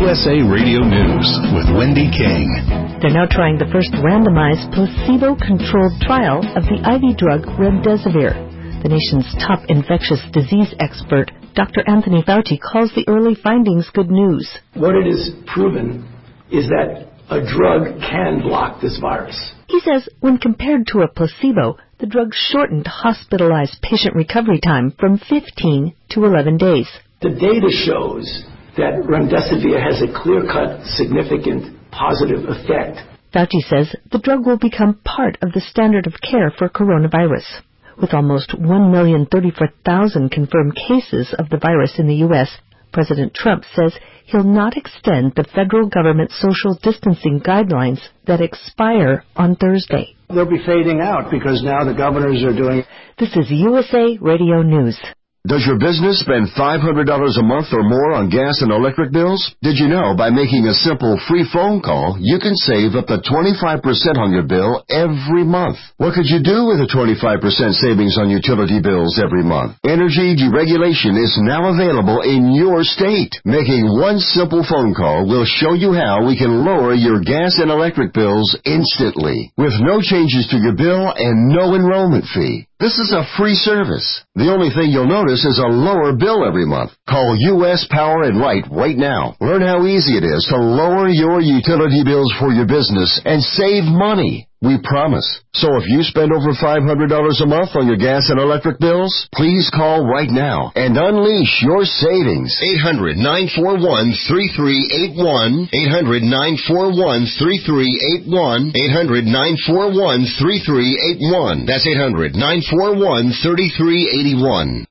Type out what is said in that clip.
USA Radio News with Wendy King. They're now trying the first randomized placebo-controlled trial of the IV drug remdesivir. The nation's top infectious disease expert, Dr. Anthony Fauci, calls the early findings good news. What it is proven is that a drug can block this virus. He says when compared to a placebo, the drug shortened hospitalized patient recovery time from 15 to 11 days. The data shows that remdesivir has a clear-cut, significant positive effect. Fauci says the drug will become part of the standard of care for coronavirus. With almost 1,034,000 confirmed cases of the virus in the U.S., President Trump says he'll not extend the federal government social distancing guidelines that expire on Thursday. They'll be fading out because now the governors are doing... This is USA Radio News. Does your business spend $500 a month or more on gas and electric bills? Did you know by making a simple free phone call, you can save up to 25% on your bill every month? What could you do with a 25% savings on utility bills every month? Energy deregulation is now available in your state. Making one simple phone call will show you how we can lower your gas and electric bills instantly, with no changes to your bill and no enrollment fee. This is a free service. The only thing you'll notice is a lower bill every month. Call U.S. Power and Light right now. Learn how easy it is to lower your utility bills for your business and save money. We promise. So if you spend over $500 a month on your gas and electric bills, please call right now and unleash your savings. 800-941-3381. 800-941-3381. 800-941-3381. That's 800-941-3381.